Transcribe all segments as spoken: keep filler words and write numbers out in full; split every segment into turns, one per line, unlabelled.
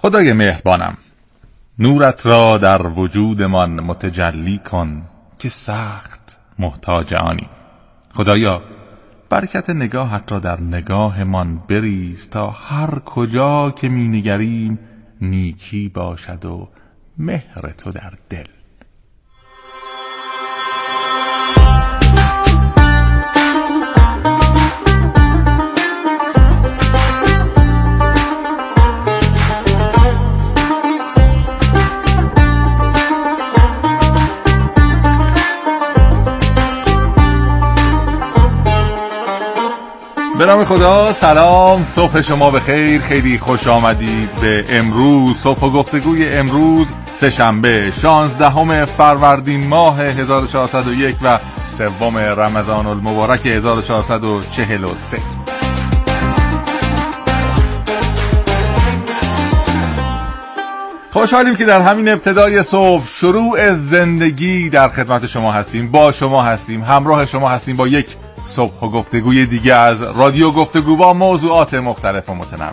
خدای مهربانم، نورت را در وجودمان متجلی کن که سخت محتاج آنیم. خدایا برکت نگاهت را در نگاهمان بریز تا هر کجا که می نگریم نیکی باشد و مهر تو در دل. به نام خدا، سلام، صبح شما بخیر، خیلی خوش آمدید به امروز. صبح و گفتگوی امروز سه شنبه شانزدهم فروردین ماه هزار و چهارصد و یک و سوم رمضان المبارک هزار و چهارصد و چهل و سه. خوشحالیم که در همین ابتدای صبح شروع زندگی در خدمت شما هستیم، با شما هستیم، همراه شما هستیم با یک صبح و گفتگوی دیگه از رادیو گفتگو با موضوعات مختلف و متنوع.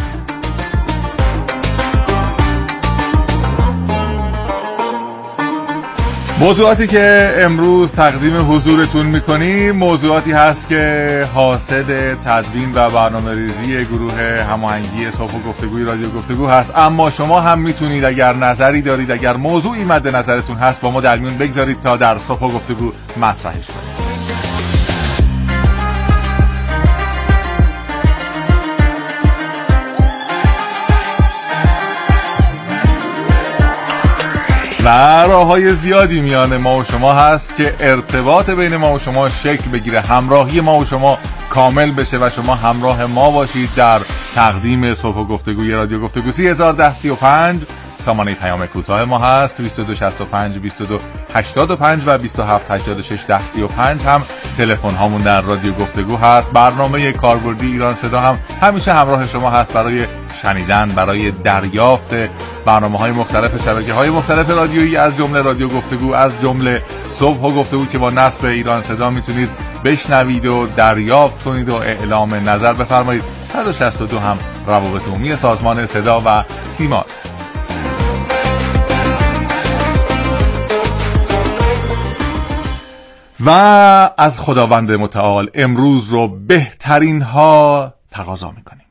موضوعاتی که امروز تقدیم حضورتون میکنیم موضوعاتی هست که حاصل تدوین و برنامه‌ریزی گروه هماهنگی صبح و گفتگوی رادیو گفتگو هست، اما شما هم میتونید اگر نظری دارید، اگر موضوعی مد نظرتون هست با ما در میون بگذارید تا در صبح و گفتگو مطرحش کنید. و راه‌های زیادی میان ما و شما هست که ارتباط بین ما و شما شکل بگیره، همراهی ما و شما کامل بشه و شما همراه ما باشید در تقدیم صبح و گفتگوی رادیو گفتگو. سی هزار و ده سی و پنج سامانه پیام کوتاه ما هست، بیست و دو شصت و پنج بیست و دو هشتاد و پنج و بیست و هفت هشتاد و شش ده سی و پنج هم تلفن هامون در رادیو گفتگو هست. برنامه کاربردی ایران صدا هم همیشه همراه شما هست برای شنیدن، برای دریافت برنامه‌های مختلف شبکه‌های مختلف رادیویی، از جمله رادیو گفتگو، از جمله صبح و گفتگو که با نصب ایران صدا میتونید بشنوید و دریافت کنید و اعلام نظر بفرمایید. صد و شصت و دو هم روابط عمومی سازمان صدا و سیماست. و از خداوند متعال امروز رو بهترین ها تقاضا میکنیم.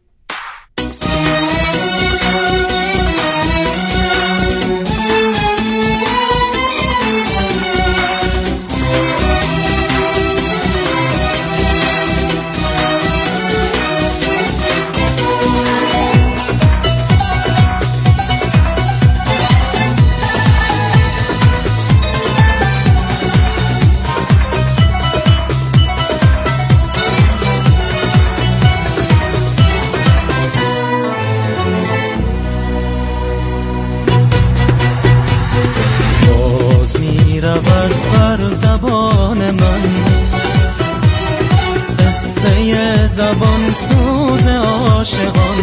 زبان من قصه زبان سوز عاشقان،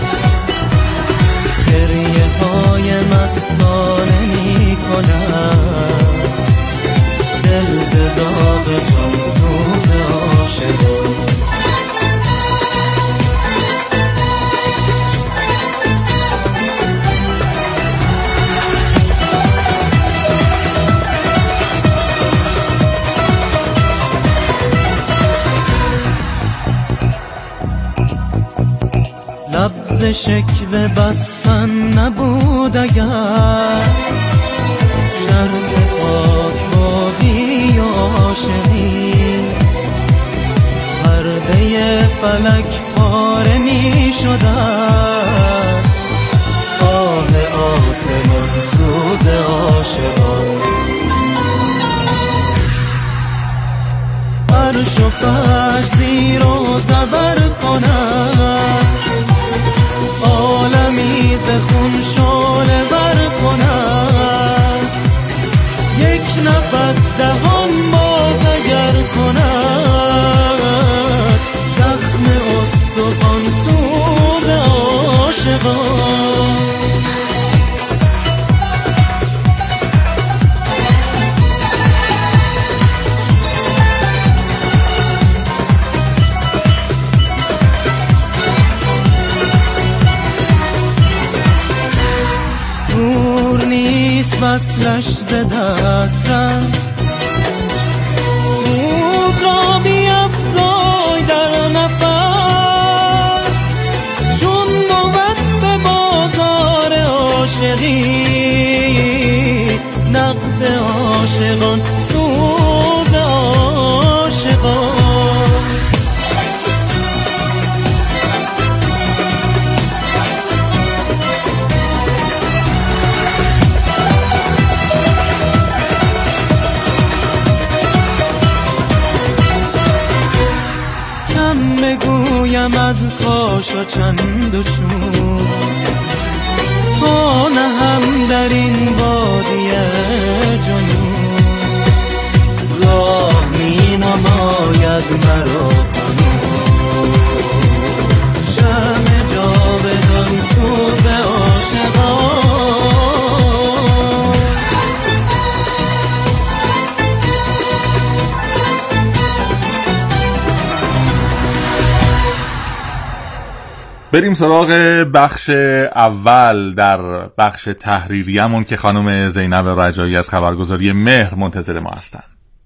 گریه های مستانه می کند دل ز داغ جان سوز عاشقان. لبز شکوه بستن نبود اگر شرط پاک بازی عاشقی، پرده فلک پاره می شدن آه آسمان سوز عاشقان. عرش و فرش زیر و زبر کند، عالمی ز خون شعله بر کند، یک نفس دهان باز اگر کند زخم استخوان سوز عاشقان. ز دست رفت، سوز را بیفزای در نفس، چون بود به بازار عاشقی نقد عاشقان، سوز عاشقان. بگویم از کاش و چند و چون، خانه هم در این وادی جنون، راه می نماید مرا کنون، شمع جاودان سوز عاشقان.
بریم سراغ بخش اول در بخش تحریریمون که خانم زینب رجایی از خبرگزاری مهر منتظر ما هستن.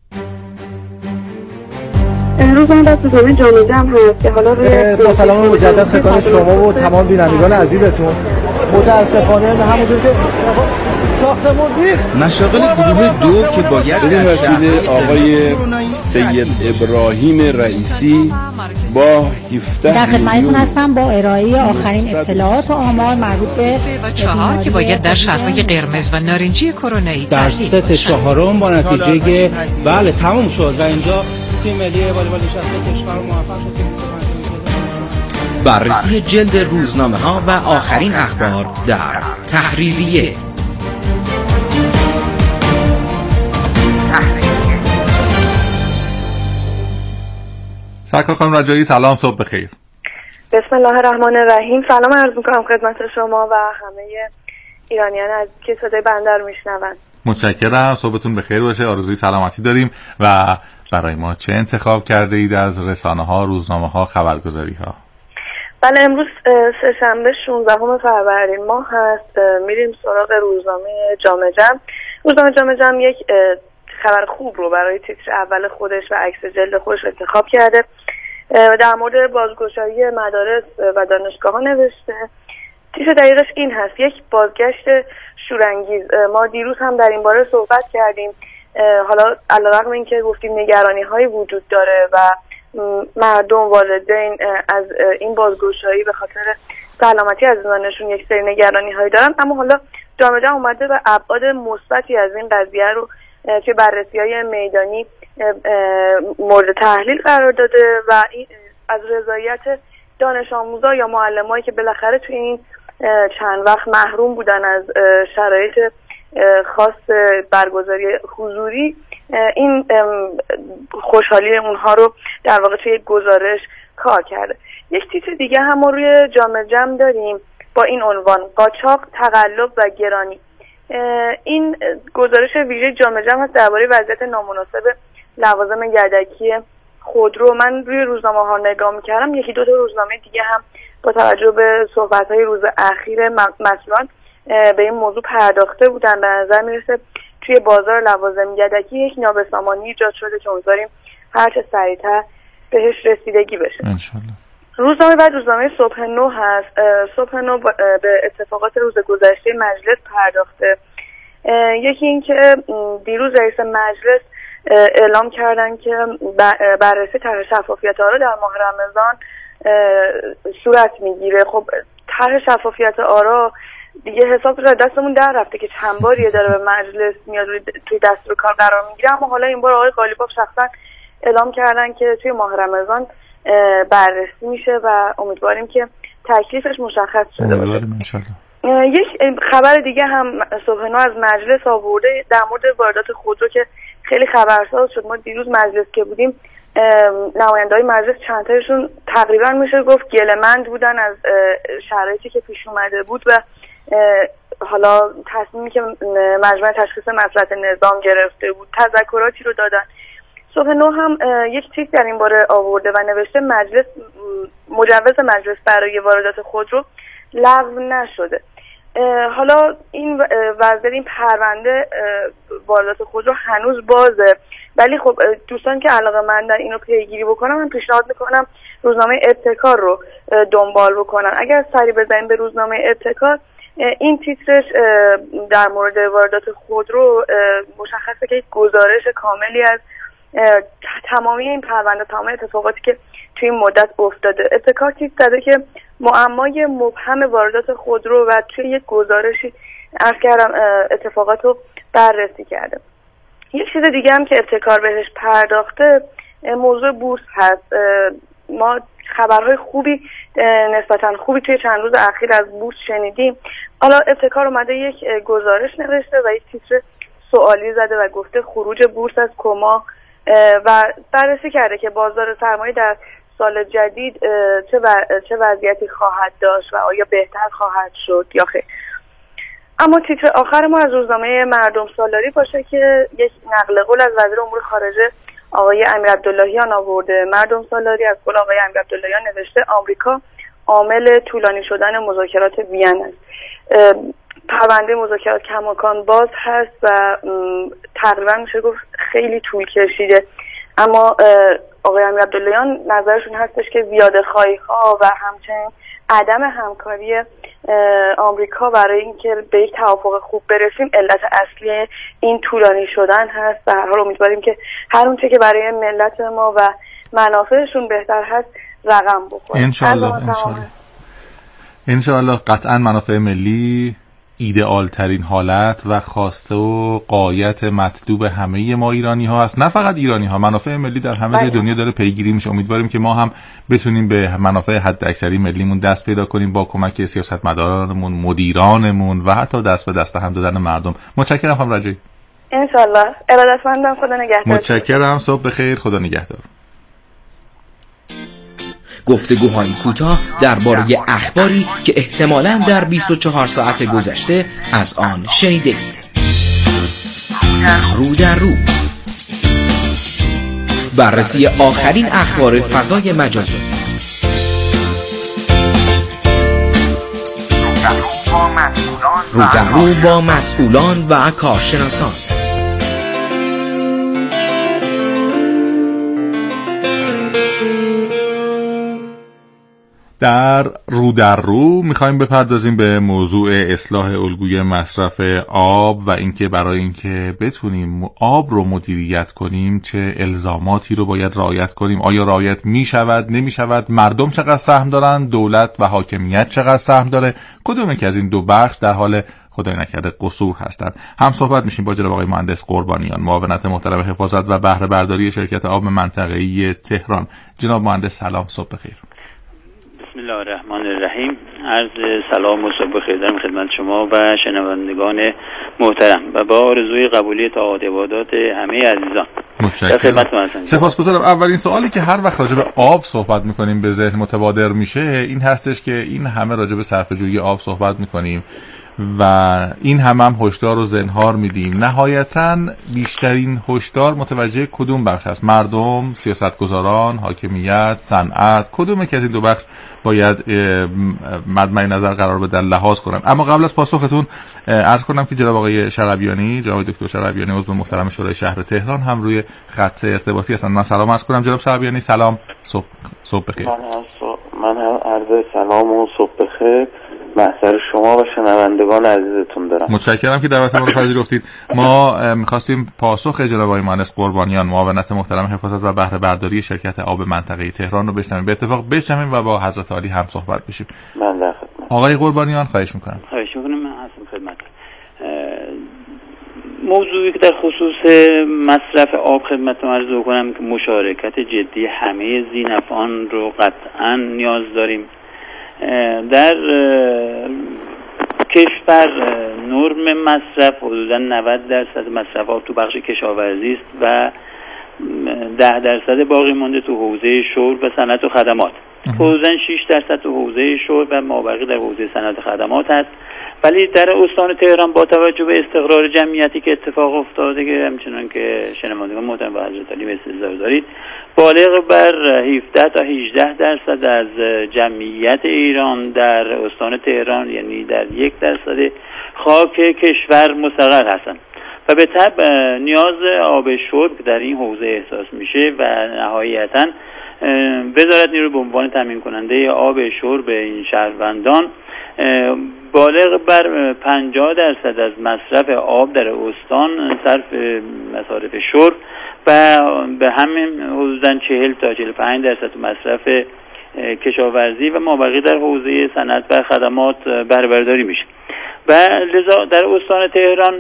امروز من در برنامه جامعه جمع هست که حالا
با سلام مجدد خدمت شما و تمام بینندگان عزیزتون. متاسفانه همونطور که ساختمون ریخت،
مشاغل گروه دو که باید
بدین وسیله آقای سید ابراهیم رئیسی با هفده
در خدمتتون هستم با ارائه آخرین اطلاعات و آمار مربوط به
و چهار که باید در شهرهای قرمز و نارنجی کرونایی
در ست چهارم با نتیجه بله تموم شد و اینجا تیم ملی والیبال نشسته کشور موفق شد.
بررسی جلد روزنامه ها و آخرین اخبار در تحریریه.
سرکار خانم رجایی سلام، صبح بخیر.
بسم الله الرحمن الرحیم. سلام عرض میکنم خدمت شما و همه ایرانیان از که صدای بنده رو میشنون.
متشکرم، صبحتون بخیر باشه، آرزوی سلامتی داریم. و برای ما چه انتخاب کرده اید از رسانه ها، روزنامه ها، خبرگزاری ها؟
بله، امروز سه‌شنبه شانزدهم فروردین ماه هست. میریم سراغ روزنامه جامعه جمع. روزنامه جامعه جمع یک خبر خوب رو برای تیتر اول خودش و عکس جلد خودش انتخاب کرده. در مورد بازگشایی مدارس و دانشگاه ها نوشته. تیتر دقیقش این هست: یک بازگشت شورانگیز. ما دیروز هم در این باره صحبت کردیم. حالا علیرغم اینکه گفتیم نگرانی های وجود داره و مردم والدین از این بازگشایی به خاطر سلامتی از دانشون یک سری نگرانی هایی دارن، اما حالا جامعه جمع اومده و ابعاد مثبتی از این قضیه رو که بررسی های میدانی مورد تحلیل قرار داده و این از رضایت دانش آموزا یا معلمایی که بالاخره توی این چند وقت محروم بودن از شرایط خاص برگزاری حضوری، این خوشحالی اونها رو در واقع توی یک گزارش کار کرده. یک تیتر دیگه هم ما روی جامعه جمع داریم با این عنوان: قاچاق، تقلب و گرانی. این گزارش ویژه جامعه جمع هست درباره وضعیت نامناسب لوازم یدکی خودرو. من روی روزنامه ها نگاه میکردم، یکی دو تا روزنامه دیگه هم با توجه به صحبت های روز اخیر مسئولان به این موضوع پرداخته بودن. به نظر میرسه توی بازار لوازم یدکی یک نابسامانی ایجاد شده که امیدواریم هر چه سریعتر بهش رسیدگی بشه
انشالله.
روزنامه بعد روزنامه صبح نو هست. صبح نو به اتفاقات روز گذشته مجلس پرداخته. یکی این که دیروز رئیس مجلس اعلام کردن که بررسی طرح شفافیت آرا در ماه رمضان صورت میگیره. خب طرح شفافیت آرا دیگه حساب رو دستمون در رفته که چند باریه داره به مجلس میاد توی دستور کار قرار میگیره، اما حالا این بار آقای قالیباف شخصا اعلام کردن که توی ماه رمضان بررسی میشه و امیدواریم که تکلیفش مشخص شده باشه. یک خبر دیگه هم صبح نو از مجلس آورده در مورد واردات خودرو که خیلی خبرساز شد. ما دیروز مجلس که بودیم نماینده‌های مجلس چند تاشون تقریبا میشه گفت گله‌مند بودن از شرایطی که پیش اومده بود و حالا تصمیمی که مجمع تشخیص مصلحت نظام گرفته بود تذکراتی رو دادن. صبح نو هم یک تیک در این باره آورده و نوشته مجلس مجوز مجلس برای واردات خودرو لغو نشده. حالا این وضع این پرونده واردات خودرو هنوز بازه، ولی خب دوستان که علاقه‌مندن اینو پیگیری بکنم من پیشنهاد میکنم روزنامه ابتکار رو دنبال بکنن. اگر سری بزنیم به روزنامه ابتکار، این تیترش در مورد واردات خودرو مشخصه که یک گزارش کاملی از تمامی این پرونده، تمام اتفاقاتی که توی این مدت افتاده. ابتکار تیتر زده که معمای مبهم واردات خودرو و توی یک گزارشی عرض کردم اتفاقات رو بررسی کرده. یک چیز دیگه هم که ابتکار بهش پرداخته موضوع بورس هست. ما خبرهای خوبی نسبتا خوبی توی چند روز اخیر از بورس شنیدیم. حالا ابتکار اومده یک گزارش نوشته و یک تیتر سوالی زده و گفته خروج بورس از کما و بررسی کرده که بازار سرمایه در سال جدید چه چه وضعیتی خواهد داشت و آیا بهتر خواهد شد یا خیر. اما تیتر آخر ما از روزنامه مردم سالاری باشه که یک نقل قول از وزیر امور خارجه آقای امیر عبداللهیان آورده. مردم سالاری از قول آقای امیر عبداللهیان نوشته آمریکا عامل طولانی شدن مذاکرات وین است. پرونده مذاکرات کماکان باز هست و تقریبا میشه گفت خیلی طول کشیده، اما آقای امیر عبداللهیان نظرشون هستش که زیاده خواهی ها و همچنین عدم همکاری آمریکا برای اینکه به یک توافق خوب برسیم علت اصلی این طولانی شدن هست و هر حال امیدواریم که هر اونچه که برای ملت ما و منافعشون بهتر هست رقم بخوره.
انشالله انشالله انشالله قطعا منافع ملی ایدئال ترین حالت و خواسته و غایت مطلوب همه ما ایرانی ها است. نه فقط ایرانی ها، منافع ملی در همه جای دنیا داره پیگیری میشه. امیدواریم که ما هم بتونیم به منافع حد اکثری ملیمون دست پیدا کنیم با کمک سیاستمدارانمون، مدیرانمون و حتی دست به دست هم دادن مردم. متشکرم خانم رجایی.
انشالله. ارادتمندم. خدا نگهدار.
متشکرم. صبح بخیر. خدا نگهدار.
گفتگوهای کوتاه درباره اخباری که احتمالاً در بیست و چهار ساعت گذشته از آن شنیدید. رو در رو، بررسی آخرین اخبار فضای مجازی. رو در رو با مسئولان و کارشناسان.
در رو در رو میخوایم بپردازیم به موضوع اصلاح الگوی مصرف آب و اینکه برای اینکه بتونیم آب رو مدیریت کنیم چه الزاماتی رو باید رعایت کنیم. آیا رعایت میشود نمیشود؟ مردم چقدر سهم دارن؟ دولت و حاکمیت چقدر سهم داره؟ کدوم که از این دو بخش در حال خدای نکرده قصور هستند؟ هم صحبت میشیم با جناب آقای مهندس قربانیان، معاونت محترم حفاظت و بهره برداری شرکت آب منطقه‌ای تهران. جناب مهندس سلام، صبح بخیر.
بسم الله الرحمن الرحیم. عرض سلام و صبح بخیر دارم خدمت شما و شنوندگان محترم و با آرزوی قبولی تعهد عبادات همه عزیزان.
متشکرم. سپاسگزارم. اولین سوالی که هر وقت راجع به آب صحبت می‌کنیم به ذهن متبادر میشه این هستش که این همه راجع به صرفه‌جویی آب صحبت می‌کنیم و این هم هم هشدار و زنهار میدیم. نهایتاً بیشترین هشدار متوجه کدوم بخش هست؟ مردم، سیاستگزاران، حاکمیت، صنعت؟ کدومه که از این دو بخش باید مدمع نظر قرار بدن، لحاظ کنن؟ اما قبل از پاسختون عرض کنم که جناب آقای شربیانی، جناب دکتر شربیانی عضو محترم شورای شهر تهران هم روی خط ارتباطی هستن. من سلام عرض کنم جناب شربیانی. سلام، صبح صبح بخیر.
من هم عرض سلام و صبح بخیر محضر شما و شنوندگان عزیزتون دارم.
متشکرم که دعوت ما رو پذیرفتید. ما می‌خواستیم پاسخ جناب آقای مهندس قربانیان، معاونت محترم حفاظت و بهره برداری شرکت آب منطقه‌ای تهران رو بشنویم. به اتفاق بشنویم و با حضرت عالی هم صحبت بشیم.
من در خدمت.
آقای قربانیان خواهش می‌کنم.
خواهش می‌کنم. من هستم خدمت. موضوعی که در خصوص مصرف آب خدمتتون عرض کنم که مشارکت جدی همه ذی‌نفعان رو قطعاً نیاز داریم. در کشور نرم مصرف حدوداً نود درصد مصرف آب تو بخش کشاورزی است و ده درصد باقی مانده تو حوزه شرب و صنعت و خدمات. حدوداً شش درصد تو حوزه شرب و مابقی در حوزه صنعت خدمات هست. ولی در استان تهران با توجه به استقرار جمعیتی که اتفاق افتاده که همچنان که شنوندگان محترم و حضرت علی استظهار دارید، بالغ بر هفده تا هجده درصد از جمعیت ایران در استان تهران، یعنی در یک درصد خاک کشور مستقر هستند و به طبع نیاز آب شرب در این حوزه احساس میشه و نهایتاً وزارت نیرو به عنوان تامین کننده آب شرب این شهروندان بالغ بر پنجاه درصد از مصرف آب در استان صرف مصارف شرب و به همین حدوداً چهل تا چهل و پنج درصد مصرف کشاورزی و مابقی در حوزه صنعت و خدمات بهره برداری میشه. و لذا در استان تهران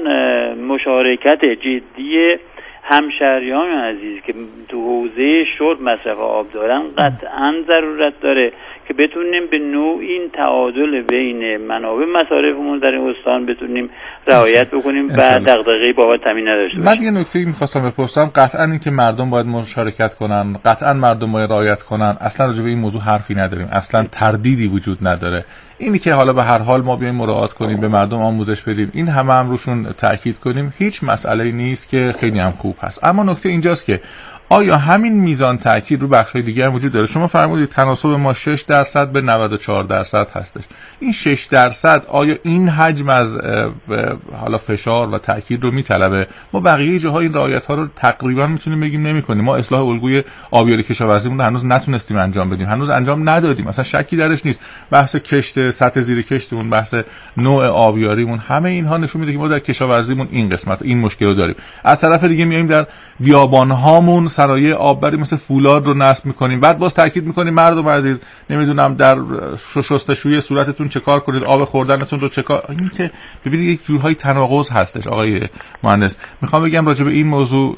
مشارکت جدی همشهریان عزیز که تو حوزه شرب مصرف آب دارن قطعاً ضرورت داره که بتونیم به نوع این تعادل بین منابع مصارفمون در این استان بتونیم رعایت بکنیم و دغدغه‌ای بابت تامین نداشته باشیم.
من یه نکته می‌خواستم بپرسم، قطعاً این که مردم باید مشارکت کنن، قطعاً مردم باید رعایت کنن، اصلا راجع به این موضوع حرفی نداریم، اصلا تردیدی وجود نداره. اینی که حالا به هر حال ما بیایم مراعات کنیم، به مردم آموزش بدیم، این همه هم روشون تاکید کنیم، هیچ مسئله‌ای نیست که خیلی هم خوب هست. اما نکته اینجاست که آیا همین میزان تاکید رو بخش‌های دیگه هم وجود داره؟ شما فرمودید تناسب ما شش درصد به نود و چهار درصد هستش. این شش درصد آیا این حجم از حالا فشار و تاکید رو میطلبه؟ ما بقیه جاهای این رعایت‌ها رو تقریبا میتونیم بگیم نمی‌کنیم. ما اصلاح الگوی آبیاری کشاورزیمون رو هنوز نتونستیم انجام بدیم، هنوز انجام ندادیم، اصلا شکی درش نیست. بحث کشت، سطح زیر کشتمون، بحث نوع آبیاریمون، همه اینها نشون میده که ما در کشاورزیمون این قسمت این مشکل رو داریم. از طرف دیگه میایم در بیابان‌هامون صنایع آببری مثل فولاد رو نصب میکنیم، بعد باز تاکید میکنیم مردم عزیز نمیدونم در شستشوی صورتتون چه کار کنید، آب خوردنتون رو چه کار. این که ببینید یک جورهای تناقض هستش. آقای مهندس میخوام بگم راجع به این موضوع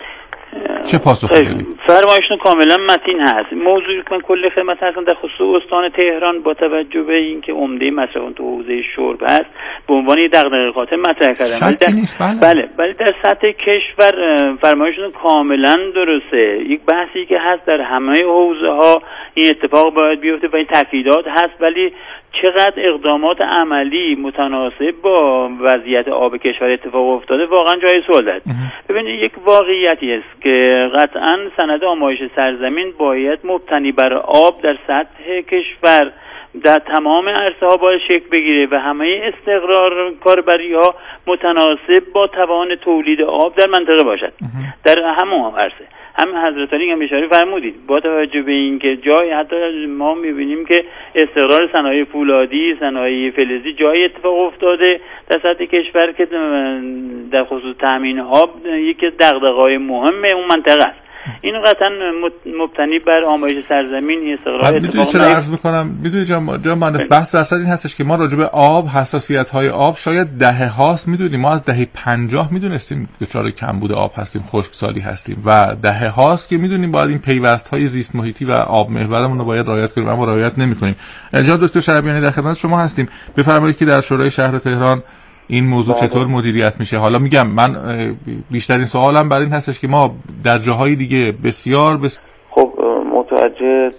چه پاسخی دارید؟
فرمایشتون کاملا متین هست. موضوعی که من کل خدمت هستم در خصوص استان تهران با توجه به اینکه عمده مصرف تو حوزه شرب هست به عنوان یک دغدغه قاطع مطرح کردم. ولی در
بله.
بله ولی در سطح کشور فرمایشتون کاملا درسته. یک بحثی که هست در همه حوزه ها این اتفاق باید بیفته و این تاکیدات هست، ولی چقدر اقدامات عملی متناسب با وضعیت آب کشور اتفاق افتاده واقعا جای سوال داره. ببینید یک واقعیتی است که قطعا سند آمایش سرزمین باید مبتنی بر آب در سطح کشور در تمام عرصه ها باید شکل بگیره و همه استقرار کاربری ها متناسب با توان تولید آب در منطقه باشد در همون عرصه. هم حضرت علی هم اشاره فرمودید با توجه به اینکه جای حتی ما می‌بینیم که استقرار صنایع فولادی، صنایع فلزی جای اتفاق افتاده در سطح کشور که در خصوص تامین آب یکی از دغدغه‌های مهم اون منطقه است. این قطعا مبتنی بر آمایش سرزمین این استقرار اتفاق
چرا عرض میکنم میدونی جان جان مهندس بحث درصد این هستش که ما راجع به آب حساسیت‌های آب شاید دهه هاست میدونیم، ما از دهه پنجاه میدونستیم دچار کمبود آب هستیم، خشکسالی هستیم و دهه هاست که میدونیم باید این پیوست‌های زیست محیطی و آب محورمون رو باید رعایت کنیم اما رعایت نمی‌کنیم. جناب دکتر شربیانی در خدمت شما هستیم. بفرمایید که در شورای شهر تهران این موضوع بله. چطور مدیریت میشه؟ حالا میگم من بیشترین سوالم برای این هستش که ما در جاهای دیگه بسیار بس...
خب متوجه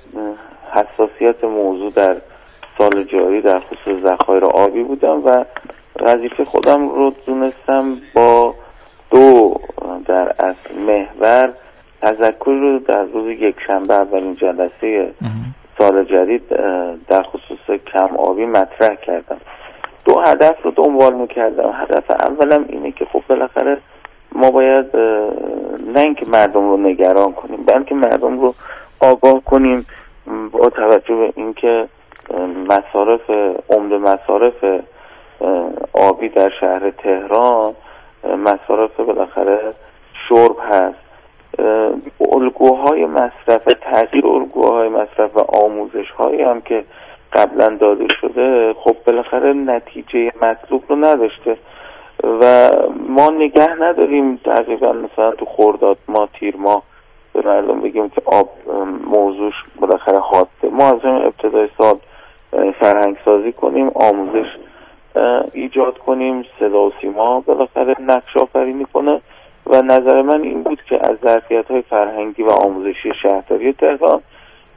حساسیت موضوع در سال جاری در خصوص ذخایر آبی بودم و وظیفه خودم رو دونستم با دو در اصل محور تذکری رو در روز یک شنبه اولین جلسه سال جدید در خصوص کم آبی مطرح کردم. دو هدف رو دنبال میکردم. هدف اولم اینه که خب بالاخره ما باید نه اینکه مردم رو نگران کنیم بلکه مردم رو آگاه کنیم با توجه به اینکه مصارف عمده مصارف آبی در شهر تهران مصارف بالاخره شرب هست. الگوهای مصرف تغییر الگوهای مصرف و آموزش هایی هم که قبلا داده شده خب بالاخره نتیجه مطلوب رو نداشته و ما نگه نداریم تقریبا مثلا تو خرداد ما تیر ما به مردم بگیم که آب موضوعش بالاخره حاده. ما از این ابتدای سال فرهنگ سازی کنیم، آموزش ایجاد کنیم، صدا و سیما بالاخره نقش آفرینی کنه و نظر من این بود که از ظرفیت‌های فرهنگی و آموزشی شهرداری تهران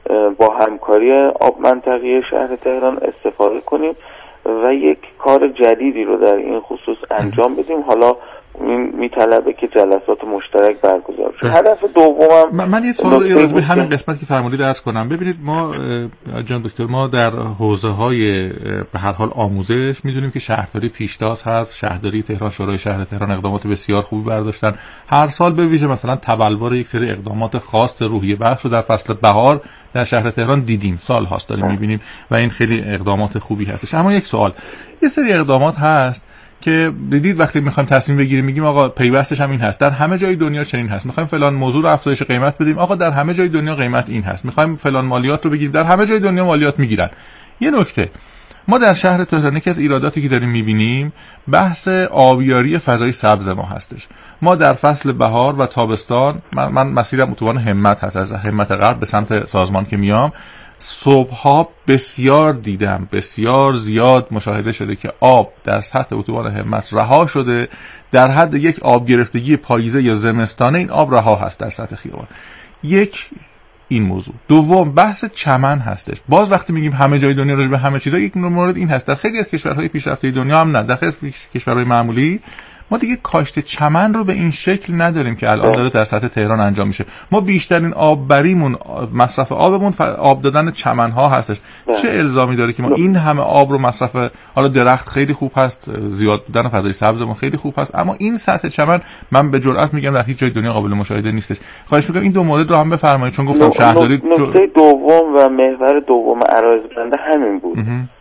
با همکاری آب منطقی شهر تهران استفاده کنیم و یک کار جدیدی رو در این خصوص انجام بدیم. حالا میطلبه که جلسات مشترک برگزار شه. هدف دومم
من, من یه سوال راجع به همین قسمت که فرمودید عرض کنم. ببینید ما جان دکتر ما در حوزه‌های به هر حال آموزش میدونیم که شهرداری پیشتاز هست، شهرداری تهران، شورای شهر تهران اقدامات بسیار خوبی برداشتن. هر سال به ویژه مثلا تبلور یک سری اقدامات خاص روحیه بخش رو در فصل بهار در شهر تهران دیدیم، سال هاست داریم میبینیم و این خیلی اقدامات خوبی هستش. اما یک سوال، یه سری اقدامات هست که دیدید وقتی میخوایم تصمیم بگیریم میگیم آقا پیوستش هم این هست، در همه جای دنیا چنین هست، میخوایم فلان موضوع رو افزایش قیمت بدیم، آقا در همه جای دنیا قیمت این هست، میخوایم فلان مالیات رو بگیریم، در همه جای دنیا مالیات میگیرن. یه نکته ما در شهر تهران که از ایراداتی که داریم میبینیم بحث آبیاری فضای سبز ما هستش. ما در فصل بهار و تابستان، من, من مسیرم اتوبان همت هست، از همت غرب به سمت سازمان که میام، صبح‌ها بسیار دیدم، بسیار زیاد مشاهده شده که آب در سطح اتوبان همت رها شده، در حد یک آب گرفتگی پاییزه یا زمستانه این آب رها هست در سطح خیابان. یک این موضوع. دوم بحث چمن هستش. باز وقتی میگیم همه جای دنیا راجع به همه چیزا، یک مورد این هست در خیلی از کشورهای پیشرفته دنیا هم نه، در خیلی از کشورهای معمولی ما دیگه کاشت چمن رو به این شکل نداریم که الان داره در سطح تهران انجام میشه. ما بیشترین آب بریمون، مصرف آبمون آب دادن چمن‌ها هستش. چه الزامی داره که ما این همه آب رو مصرف، حالا درخت خیلی خوب هست، زیاد بودن فضای سبزمون خیلی خوب هست، اما این سطح چمن من به جرئت میگم در هیچ جای دنیا قابل مشاهده نیستش. خواهش میکنم این دو مورد رو هم بفرمایید، چون گفتم شهرداری
نکته دوم و محور دوم عرایض بنده همین بود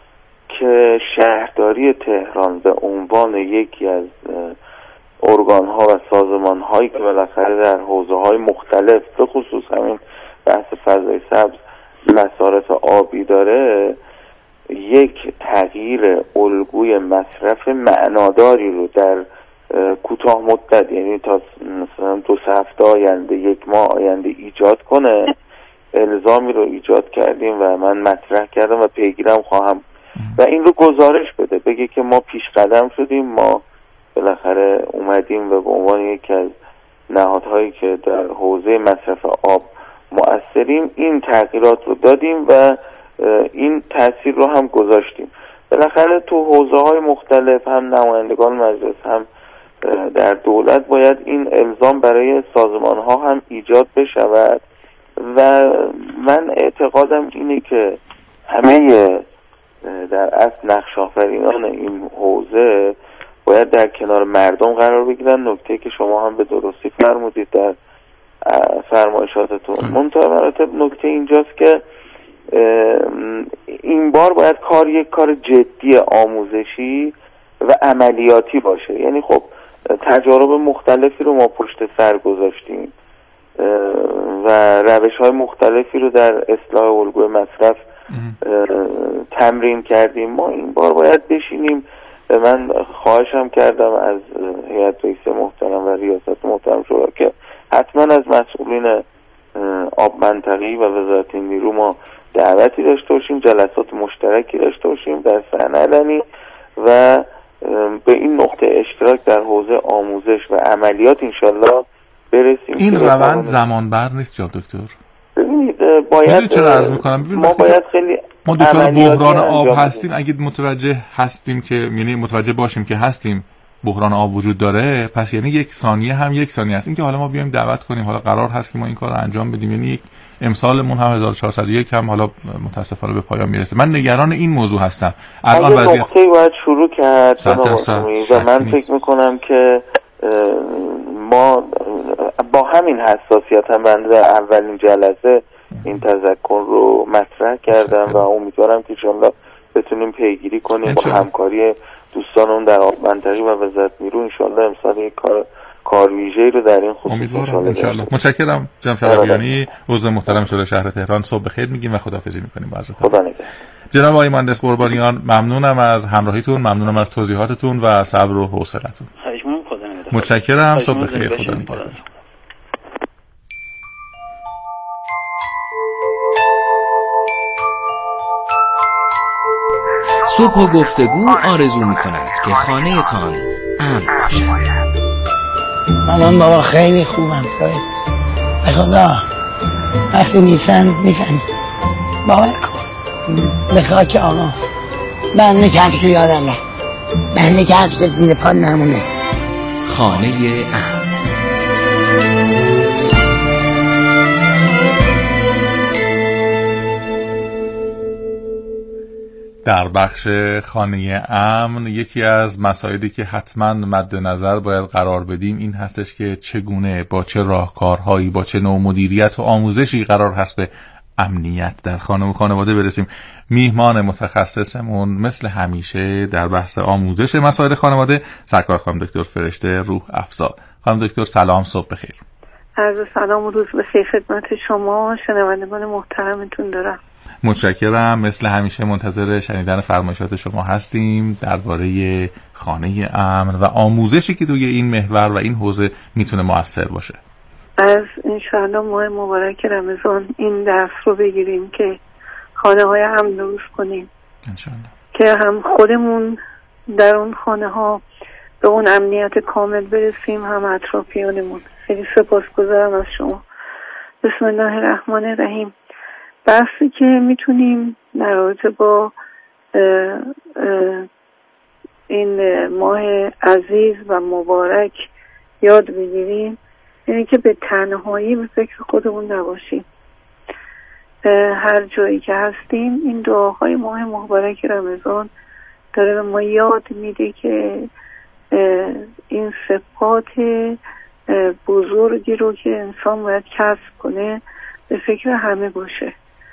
که شهرداری تهران به عنوان یکی از ارگان ها و سازمان هایی که بالاخره در حوزه های مختلف به خصوص همین بحث فضای سبز مصارف آبی داره، یک تغییر الگوی مصرف معناداری رو در کوتاه مدت، یعنی تا مثلا دو سه هفته آینده، یک ماه آینده ایجاد کنه. الزامی رو ایجاد کردیم و من مطرح کردم و پیگیرم خواهم و این رو گزارش بده، بگه که ما پیش قدم شدیم، ما بالاخره اومدیم و به عنوان یکی از نهادهایی که در حوزه مصرف آب مؤثریم این تغییرات رو دادیم و این تاثیر رو هم گذاشتیم. بالاخره تو حوزه های مختلف هم نمایندگان مجلس هم در دولت باید این الزام برای سازمان ها هم ایجاد بشود و من اعتقادم اینه که همه در اصل نقش آفرینان این حوزه باید در کنار مردم قرار بگیرن. نکته که شما هم به درستی فرمودید در فرمایشاتتون. منتها مراتب نکته اینجاست که این بار باید کار یک کار جدی آموزشی و عملیاتی باشه. یعنی خب تجارب مختلفی رو ما پشت سر گذاشتیم و روش‌های مختلفی رو در اصلاح الگوی مصرف تمرین کردیم. ما این بار باید بشینیم. من خواهشم کردم از هیئت رئیسه محترم و ریاست محترم شورا که حتما از مسئولین آب منطقی و وزارت نیرو ما دعوتی داشته باشیم، جلسات مشترکی داشته باشیم در صحنه علنی و به این نقطه اشتراک در حوزه آموزش و عملیات انشالله برسیم.
این روند زمان بر نیست جناب دکتر؟
ببینید باید
چرا عرض میکنم ببینید
ما باید خیلی
ما دچار بحران آب هستیم. اگه متوجه هستیم که یعنی متوجه باشیم که هستیم بحران آب وجود داره، پس یعنی یک ثانیه هم یک ثانیه است. این که حالا ما بیایم دعوت کنیم، حالا قرار هست که ما این کار رو انجام بدیم، یعنی یک امسالمون هم هزار و چهارصد و یک هم حالا متاسفانه به پایان میرسه. من نگران این موضوع هستم. الان وضعیت
نقطه‌ای باید شروع کرد و من فکر میکنم که ما با همین حساسیت هم بنده در اولین جلسه این تذکر رو مطرح کردم و امیدوارم که انشالله بتونیم پیگیری کنیم با همکاری دوستانمون در آب منطقی و وزارت نیرو انشالله امسال یک کار کار ویژه‌ای رو در این خصوص
امیدوارم انشالله. متشکرم جناب شرابیانی، عضو محترم شورای شهر تهران. صبح بخیر میگیم و خداحافظی میکنیم با حضرت.
خدا نگهدار.
جناب آقای مهندس قربانیان، ممنونم از همراهیتون، ممنونم از توضیحاتتون و صبر و حوصله‌تون. متشکرم. صبح بخیر. خدا نگهدار.
صبح و گفتگو آرزو می کند که خانه تان امن باشد.
مامان بابا خیلی خوبم سایت. به خدا وقتی نیستن میزن باور کن به خاک آقا بنده کفش یاد الله بنده کفش زیر پا نمونه.
خانه امن.
در بخش خانه امن یکی از مسائلی که حتما مد نظر باید قرار بدیم این هستش که چگونه با چه راهکارهایی با چه نوع مدیریت و آموزشی قرار هست به امنیت در خانه و خانواده برسیم. میهمان متخصصمون مثل همیشه در بحث آموزش مسائل خانواده سرکار خانم دکتر فرشته روح افزا. خانم دکتر سلام، صبح بخیر.
عرض سلام و روز بخیر خدمت شما شنوندگان محترمتون دارم.
متشکرم. مثل همیشه منتظر شنیدن فرمایشات شما هستیم درباره خانه امن و آموزشی که توی این محور و این حوزه میتونه مؤثر باشه.
از انشاءالله ماه مبارک رمضان این درس رو بگیریم که خانه های امن درست کنیم
انشاءالله،
که هم خودمون در اون خانه ها به اون امنیت کامل برسیم هم اطرافیانمون. خیلی سپاسگزارم از شما. بسم الله الرحمن الرحیم. بحثی که میتونیم در رابطه با اه اه این ماه عزیز و مبارک یاد بگیریم اینه که به تنهایی به فکر خودمون نباشیم. هر جایی که هستیم این دعاهای ماه مبارک رمضان داره به ما یاد میده که این صفات بزرگی رو که انسان باید کسب کنه به فکر همه باشه.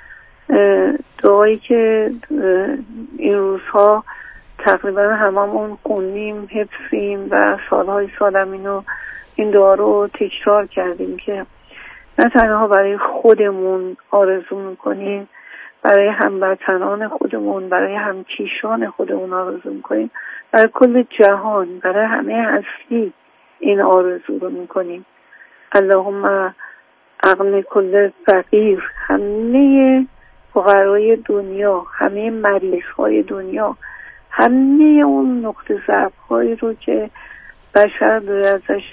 دعایی که این روزها تقریبا هممون خوندیم، حفظیم و سالهای سالم اینو این دعا رو تکرار کردیم که نه تنها برای خودمون آرزو میکنیم، برای هموطنان خودمون، برای همکیشان خودمون آرزو میکنیم، برای کل جهان، برای همه هستی این آرزو رو میکنیم. اللهم اغن کل فقیر، همه فقرای دنیا، همه مریض های دنیا، همه اون نقطه ضعف هایی رو که بشر داره ازش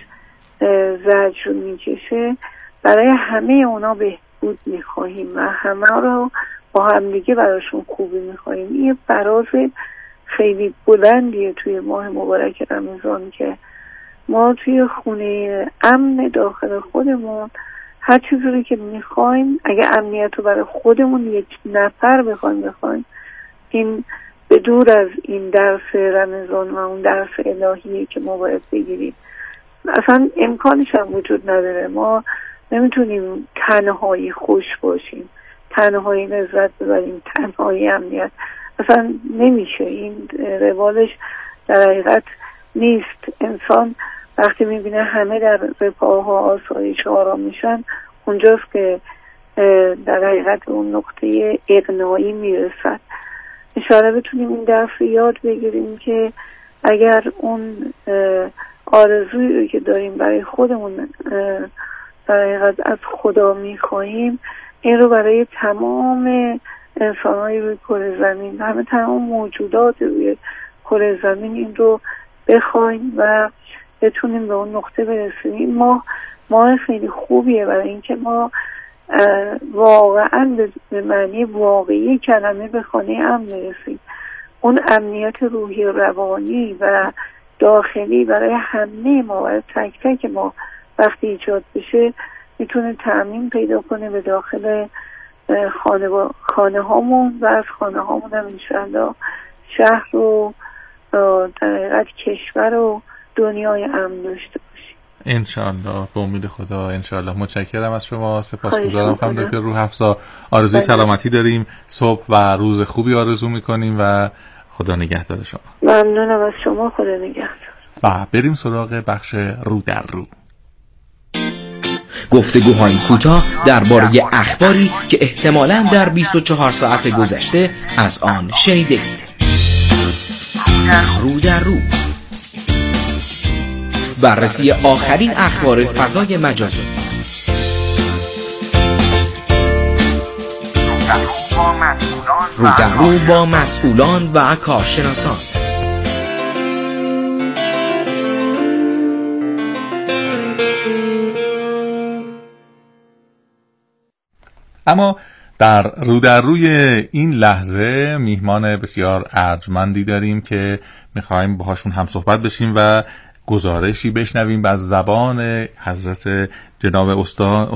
زجر میکشه، برای همه اونا بهبود میخواهیم و همه رو با همدیگه براشون خوبی میخواهیم. این فراز خیلی بلندیه توی ماه مبارک رمضان که ما توی خونه امن داخل خودمون هر چیزی رو که میخوایم، اگه امنیت رو برای خودمون یک نفر بخوایم بخوایم، این به دور از این درس رمضان و اون درس الهیه که ما باید بگیریم. اصلا امکانش هم وجود نداره. ما نمیتونیم تنهایی خوش باشیم، تنهایی لذت ببریم، تنهایی امنیت اصلا نمیشه. این روالش در حقیقت نیست. انسان وقتی میبینه همه در رفاه و آسایش و آرام میشن، اونجاست که در حقیقت اون نقطه اقناعی میرسد. انشاءالله بتونیم این درس رو یاد بگیریم که اگر اون آرزویی که داریم برای خودمون در حقیقت از خدا میخواهیم، این رو برای تمام انسان‌های روی کره زمین، همه تمام موجودات روی کره زمین این رو بخوایم و بتونیم به اون نقطه برسیم. ما ما خیلی خوبیه برای اینکه ما واقعا به معنی واقعی کلمه به خانه امن برسیم. اون امنیت روحی و روانی و داخلی برای همه ما، برای تک تک ما وقتی ایجاد بشه میتونه تأمین پیدا کنه به داخل خانه, با خانه هامون و از خانه هامون هم انشاءالله شهر و در حقیقت کشور و دنیای امن داشته باشیم
انشاءالله. به امید خدا انشاءالله. متشکرم از شما، سپاسگزارم خانم دکتر روح افزا. آرزوی سلامتی داریم، صبح و روز خوبی آرزو میکنیم و خدا نگهدار شما.
ممنونم از شما، خدا نگهدار.
و بریم سراغ بخش رو در رو.
گفتگوهای کوتاه درباره اخباری که احتمالاً در بیست و چهار ساعت گذشته از آن شنیدید. رو در رو، بررسی آخرین اخبار فضای مجازی. رو در رو با مسئولان و کارشناسان.
اما در رو در روی این لحظه میهمان بسیار ارجمندی داریم که میخوایم باهاشون هم صحبت بشیم و گزارشی بشنویم از زبان حضرت جناب استاد